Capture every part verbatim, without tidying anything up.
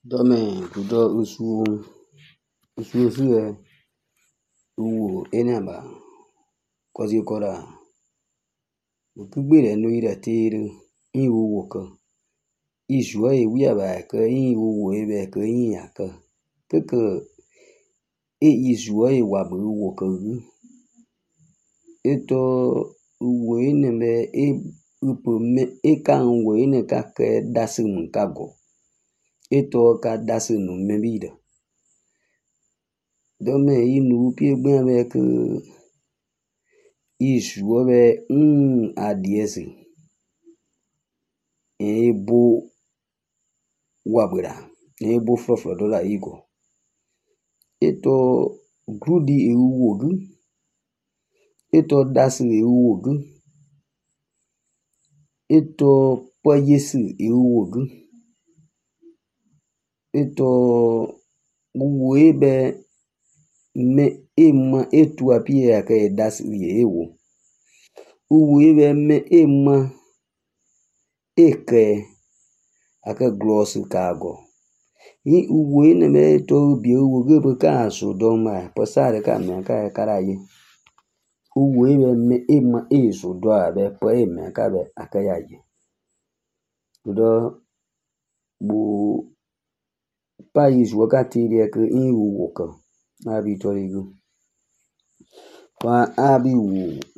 Dome kudo usu usu usu uwu enaba kozi kora ukugbe no ira tiru iwu woka isua ewi aba ka iwu wo ebe ka yin aka keke e isua e wabu woka gu eto uwe nebe e upo me e kan we ne ka ke dasin kago eto ka dasin membida dome inu pie gbe be ke isua be un adiesi ebo wabura ebo floflo dola igo eto grudi ewu wogu eto dasin ewu wogu eto payesi ewu wogu eto uwebe me ema etu apie aka dasi ewo uwebe me ema eke aka gloss kago i uwe ne me to bi wogu be ka so do ma pasare ka me ka karaye uwebe me ema ezo do abe pa eme ka be aka yaye do bu pais wakati ile ke iwu woka abi torigu kwa abi wu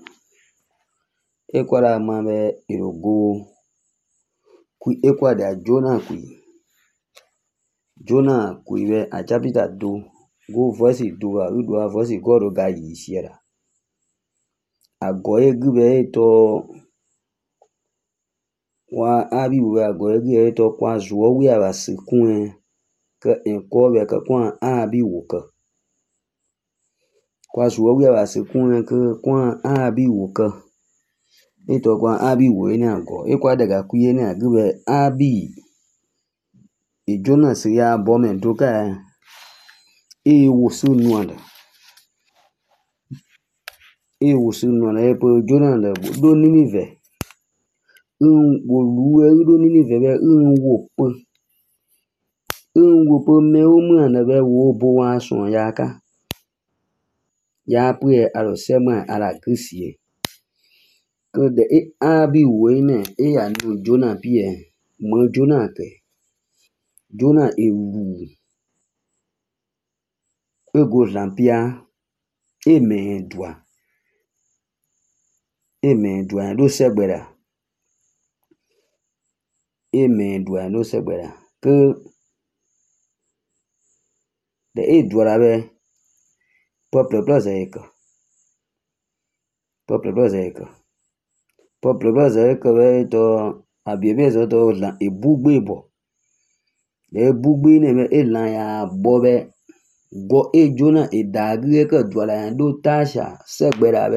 ekwara mabe irogo ku ekwada jona ku jona ku ibe achapita do go voice do a udo a voice goro ga yisiera agoye gube to wa abi wu agoye gube to kwa zuo wi abasikun ke enko be ke kwa abi woka kwa zuo wi abasikun ke kwa abi woka eto kwa abi wo ni ago ekwa daga kuye ni agube abi e jonas ya bome doka e wo sunu anda e wo sunu anda e po jonas do ninive un wo lu e do ninive be un wo po un wo po me o mu anda be wo bo wa sun ya ka ya pu e aro sema ara krisie ko de e abi wo ne e ya no jonas pie mo jonas ke jona ewu ego lampia eme dua eme dua do segbera eme dua do segbera ke de e dua be peuple place eka peuple place eka peuple place eka be to abiebe zo to la ebugbe bo ebugbe ne me elan ya bobe go e jona e dagre ke dwala do tasha segbera be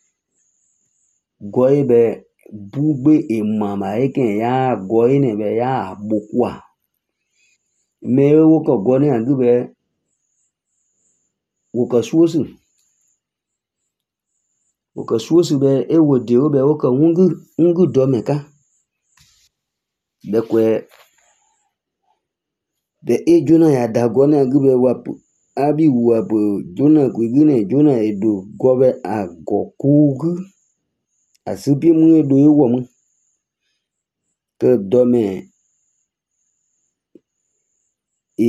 go e be bugbe e mama eken ya go e ne be ya bokwa me wo ko go ne agube wo ko suosu wo ko suosu be e wo de wo be wo ko ngu ngu do meka de kwe de e jona ya dago ne agube wapu abi wapu jona kwigine jona edo gobe agokugu asipi mu edo ewo mu ke dome e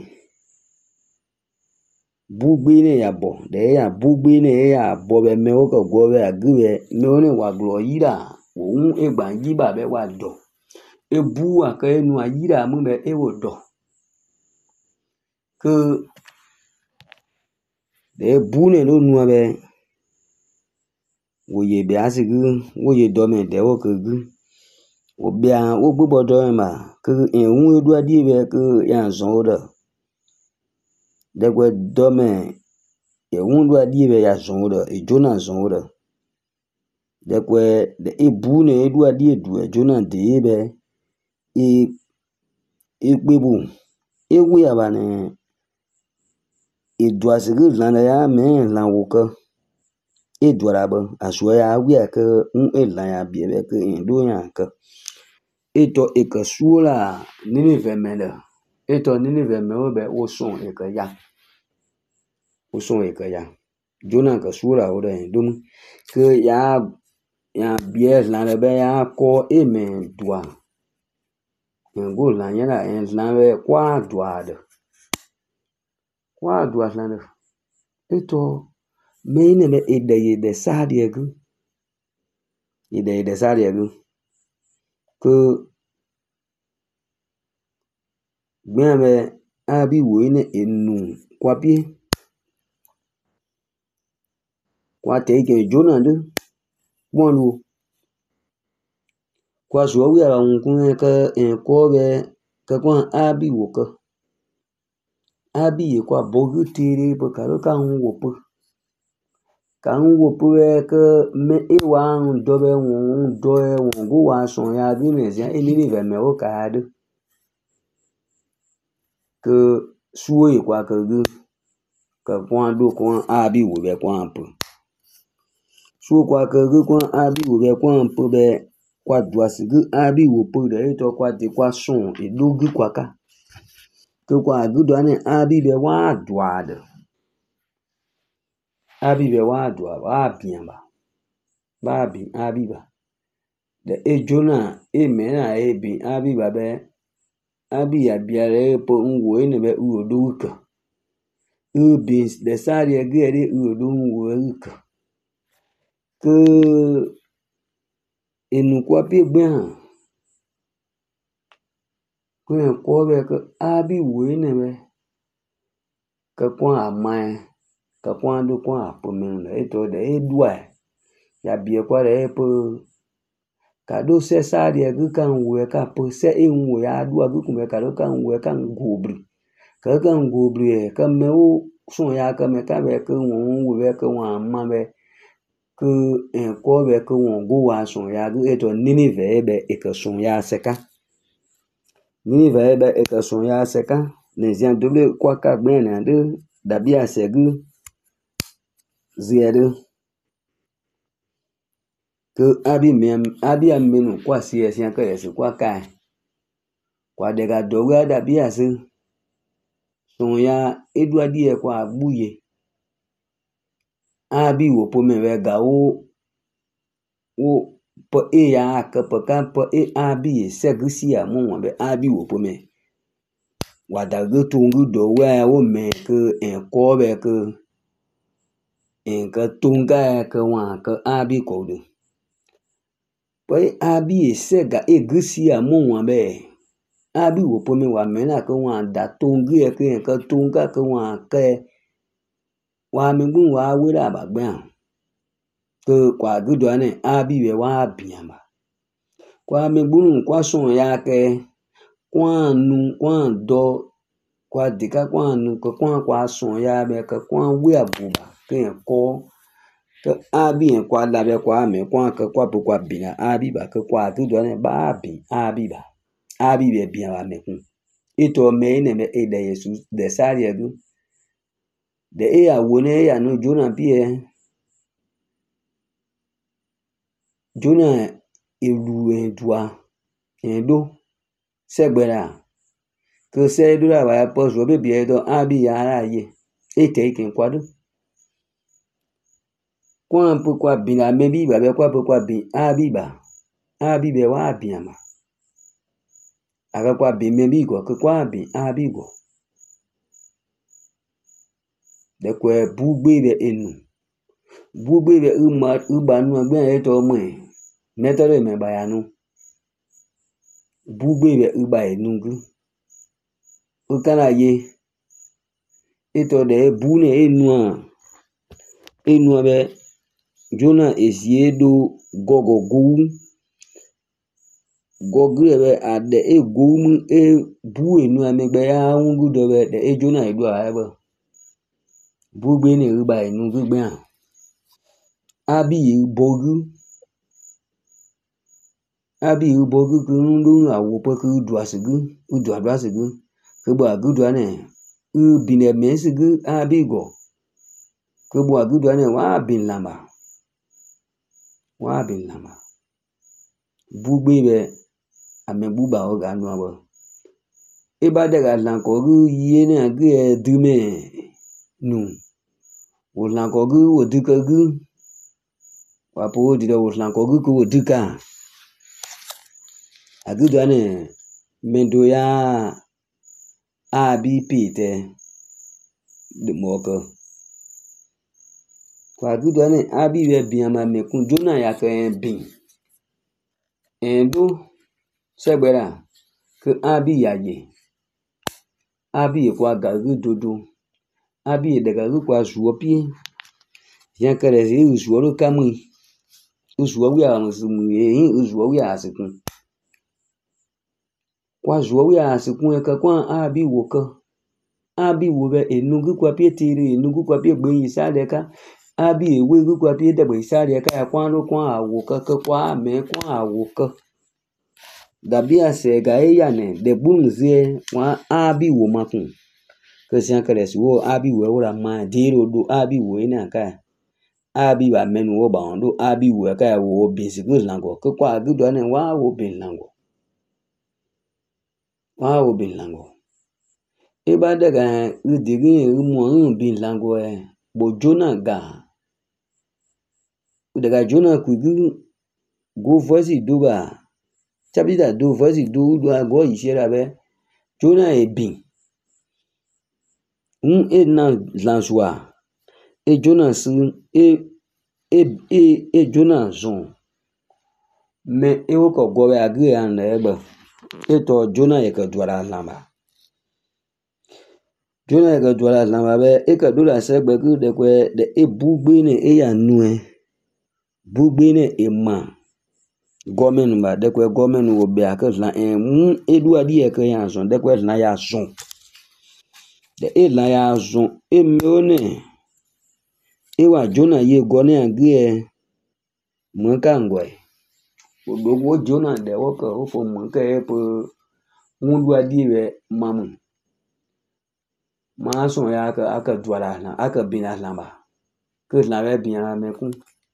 bugbe ne ya bo de ya bugbe ne ya bo be me wo ko gobe agube me one wa glo yira wo un e gbanji ba be wa do e bu aka enu ayira mu be e wo do ke de bu ne lo nu be wo ye be asigu wo ye do me de wo ke gu wo bia wo gbo do ma ke en un edu adi be ke ya zon do de gwe do me e un do adi be ya zon do e jona zon do de gwe de e bu ne edu adi edu e jona de be e e gbebu e wi aba ne e do asigu lan ya me lan wo ke e do ra ba aso ya wi ke un e lan ya bi be ke en do ya ke eto e ke suola nini vemele eto Ninive me obe oson ekaya oson ekaya Jonah ka sura ore dum ke ya ya bies la be ya ko amen dua ngo la yana en la be kwa dua de kwa dua la de eto me ne be ede ede sadi egu ede ede sadi egu ke gbe abi wo ne enu kwa pie kwa te ke Jonah de won lu kwa so wi ara un kun ke en ko be ke kwa abi wo ke abi ye kwa bogu tiri pe ka ka un wo pe ka un wo pe ke me e wa un do be un do e un go wa son ya bi me sia e ni ve me o ka de ke suo ye kwa ke gu ke kwa do kwa abi wo be kwa pe suo kwa ke gu kwa abi wo be kwa pe be kwa dua si gu abi wo pe de to kwa de kwa son e do gu kwa ka ke kwa gu do ne abi be wa dua de abi be wa dua wa bien ba ba bi abi ba de e Jonah e me na e bi abi ba be abi ya biare po nwo ne be u do ka u bi de sari e gere u do nwo ka ke enu kwa pe gbe han ko ko be ke abi wo ne be ke kwa amai ke kwa do kwa po me le e to de e dua ya bi kwa re po ka do se sari e gu kan wo ka po se e nwo ya do gu ku me ka do kan wo kan gobri ka kan gobri e ka me o son ya ka me ka be ke won wo be ke won ma be ke en ko be ke won go wa son ya gu e to Ninive e be e ke son ya se ka Ninive e be e ke son ya se ka ne zian doble kwa ka gbe na de da bi ase gu ziede ke abi me abi amenu kwa si e sian ke se kwa ka kwa de ga do ga da bi ase son ya edu adi e kwa agbuye abi wo po me we ga wo wo po e ya ka po ka po e abi se gu si a mo won be abi wo po me wa da gu tungu do we wo me ke en ko be ke en ka tunga ke wa ke abi ko do po e abi se ga e gu si a mo won be abi wo po me wa me na ke wa da tungu e ke en ka tunga ke wa ke wa mi gun wa we ra ba gbe an ke kwa gu do ne abi we wa bian ba kwa mi gun kwa son ya ke kwa nu kwa do kwa dika kwa nu ke kwa kwa son ya be ke kwa we abuba ke ko ke abi en kwa la be kwa me kwa ke kwa po kwa bina abi ba ke kwa gu do ne ba bi abi ba abi be bian ba me kun ito me ne me e de yesu de sari edu de e ya wo ne ya no Jonah bi e Jonah elu edua endo segbera ke se dura ba ya po so be bi edo abi ya ara ye ete ikin kwado kwa po kwa bina me bi ba be kwa po kwa bi abi ba abi be wa bi ama aga kwa bi me bi go ke kwa bi abi go de kwe bugbe be enu bugbe be uma uba nu agbe eto mo e metore me ba ya nu bugbe be uba enungu o kana ye eto de bu ne enu a enu be Jonah esiedo gogo gu gogu be ade e gum e bu enu ame gbe ya ungu do be de e Jonah edu a be bugbe ne uba enungu gbe an abi bogu abi bogu ku ndu awo pe ku du asigu udu adu asigu ke bo agudu ane u bine mesigu abi go ke bo agudu ane wa bin lama wa bin lama bugbe be ame buba o ga nu abo e ba de ga lan ko gu ye ne gu e du me nu wo lan ko gu wo du ka gu wa po di do wo lan ko gu ko wo du ka a gu do ne men do ya a bi pi te de mo ko kwa gu do ne a bi be bi ma me kun do na ya ke bin en do se gbera ke a bi ya je abi kwa ga gu dodo abi de ga gu kwa zuo pie yan kare zi zuo ro kamu zuo wi a su mu ye zuo wi a sikun kwa zuo wi a sikun e ka kwa abi wo ko abi wo be enu gu kwa pie tiri enu gu kwa pie gbe yi sa de ka abi ewe gu kwa pie de gbe sa de ka ya kwa ro kwa a wo ko ko kwa me kwa a wo ko dabia se ga e ya ne de bun zie kwa abi wo makun Christian Keres wo abi wo ora ma diro do abi wo ina ka abi ba menu wo ba do abi wo ka wo basic lango ko kwa gu do ne wa wo bin lango wa wo bin lango e ba de ga u digi u mo un bin lango e bo jona ga u de ga jona ku gu go voice do ba chabida do voice do do go yishera be jona e bin un e na lanjoa e Jonas e e e e Jonas zon me e wo ko go ya gbe an le gbe e to Jonas e ko dwara lamba Jonas e ko dwara lamba be e ko do la se gbe ku de kwe de e bugbe ne e ya nu e bugbe ne e ma gomen ba de kwe gomen wo be aka la en mu e du adi e ko ya zon de kwe la ya zon de e la ya zon e me one Ewa Jona ye gone agrie mwanka ngwe odogo Jona de woka ofo mwanka epo mundu adiwe mamu ma so ya aka aka dwala na aka bina lamba ke la be bien me ku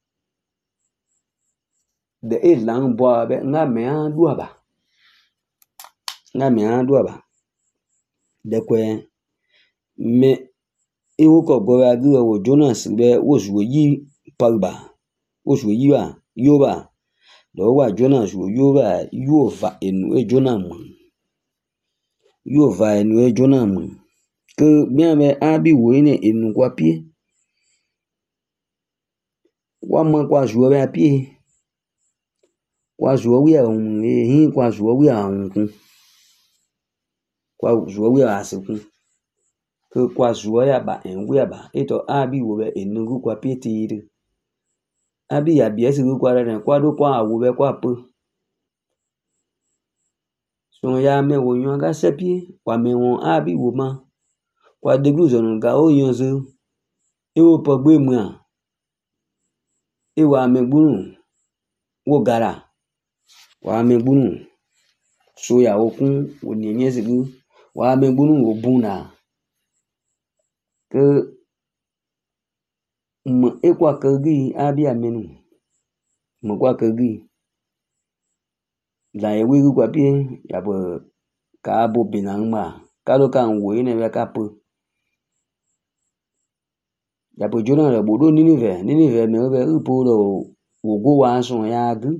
de e lang bo be nga me an dua ba nga me an dua ba de kwe me e woko go agrie wo Jonas be wo zuo yi pagba wo zuo yi ba yo ba do wa Jonas wo yo ba yo va enu e Jonas mu yo va enu e Jonas mu que bien me abi wo ne enu kwa pie wa ma kwa zuo ba pie kwa zuo wi a un e hin kwa zuo wi a un kun kwa zuo wi a sikun que kwa zuo ya ba en wi ba eto abi wo be enu kwa pie tiri abi ya bi esi kwa re kwa do kwa awo be kwa po so ya me wo yan ga se pie kwa me won abi wo ma kwa de glu zo ga o yan zo e wo po gbe mu a e wa me gburu wo gara wa me gburu so ya okun wo ni yen se glu wa me gburu wo buna ke mo e kwa ke gi abi amenu mo kwa ke gi la e wi kwa pie ya bo ka bo binangma ka lo kan wo ne be ka po ya bo Jona re bo do Ninive Ninive me be upo lo wo go wa so ya gu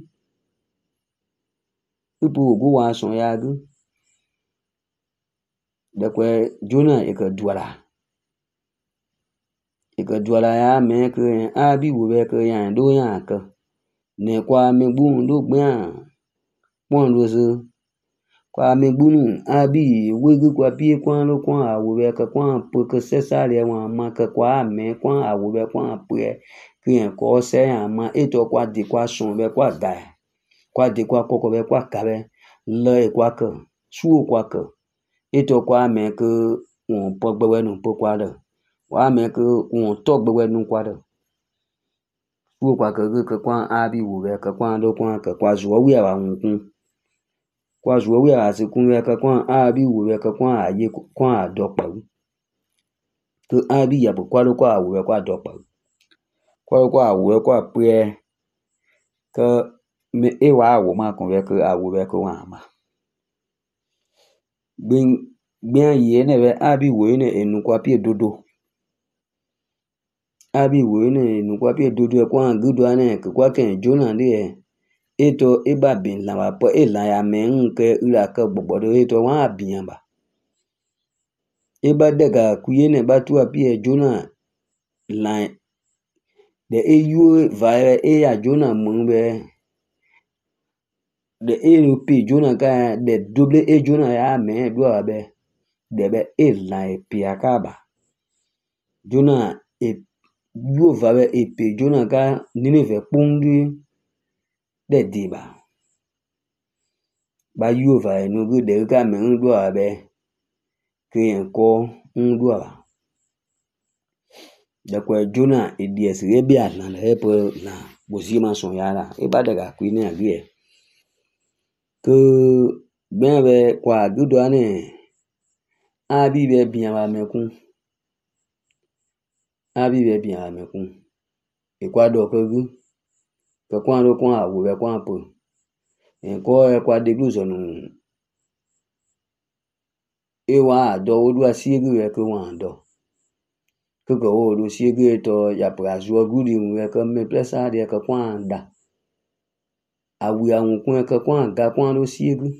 upo wo go wa so ya gu de kwe Jona e ka dwala e ka dwala ya me ke abi wo be ke ya do ya ka ne kwa me bu ndo gbe a pon lo so kwa me bunu abi we gu kwa pie kwa lo kwa awo be ka kwa po ke se sa le wa ma ke kwa me kwa awo be kwa po e ke ko se ya ma e to kwa di kwa son be kwa da kwa di kwa koko be kwa ka be le kwa ke su kwa ke e to kwa me ke won po gbe we nu po kwa le wa me ke won to gbe we nu kwa le su kwa ke ke kwa abi wo be ke kwa lo kwa ke kwa zo wi a won kun kwa zuo wi a se kun ya ka kwa abi wo ya ka kwa aye kwa adokpa to abi ya bo kwa lo kwa wo ya kwa adokpa kwa lo kwa wo ya kwa pe ke me e wa wo ma kun ya ka awo ya ka wa ma bin bien yene be abi wene enu kwa pie dodo abi wene enu kwa pie dodo kwa gudu ane kwa ken jona de eto eba bin la ba po e la ya men ke ura ka gbogboro eto wa bian ba eba daga kuyene ba tu apie jona la de eyu va e ya jona mun be de e pi jona ka de double e jona ya men do abe de be e la e pi akaba jona e yu va be e pi jona ka nini ve pungi de diba ba yu va e no gu de ka men do abe ke en ko un do aba de kwa jona e dies re bia na le po na bosi ma son ya la e ba daga kwini agye ke ben be kwa gudu ane abi be bian ba mekun abi be bian ba mekun e kwa do ko gu ke kwa ro kwa awu be kwa po en ko e kwa de glu so nu e wa do o du asi gu e ko wa do ke ko o du si gu to ya pra zo gu di mu e ko me plesa de ko kwa da awu ya un kun e ko kwa ga kwa ro si gu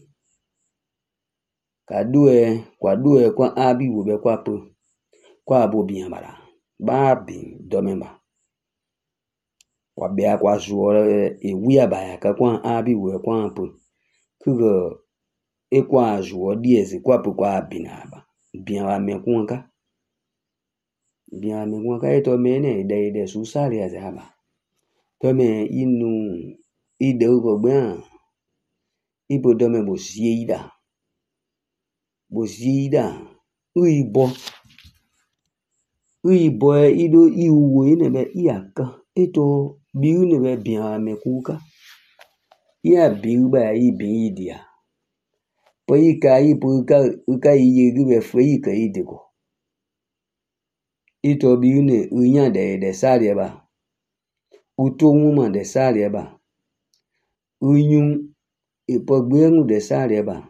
ka du e kwa du e kwa abi wo be kwa po kwa bo bian bara ba bi do me ba kwa bia kwa zo e wi aba ya ka kwa abi wo kwa po ke go e kwa zo dies kwa po kwa bina ba bian ba me kun ka bian me kun ka e to me ne de de su sa ri za ba to me inu i de go gbe ibo do me bo si ida bo si ida uibo uibo e ido iwo ine be iaka eto bi une be bian me kuka ya bi ba i bi idia po ika i po ka ka i ye gu be fo ika i de ko ito bi une unya de de sare ba uto mu de sare ba unyun ipo gbe nu de sare ba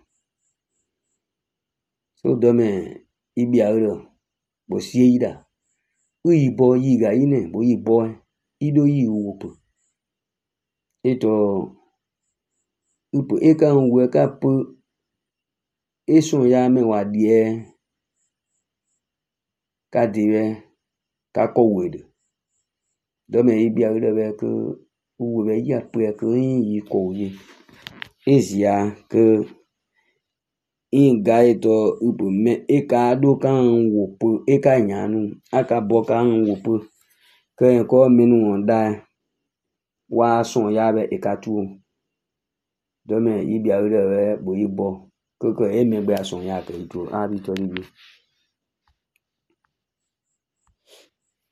so do me ibi aro bo si ida uibo yi ga ine bo ibo ido yi upo eto upo eka nwe ka po esun ya me wa die ka dire ka ko wede do me ibi aro be ko uwo be ya po e ko yin yi ko yi ezia ke in ga eto upo me eka do kan wo po eka nyanu aka bo kan wo po ke ko minu onda wa son ya be eka tu do me ibi aro be bo ibo koko e me gbe ason ya ke tu abi to ri bi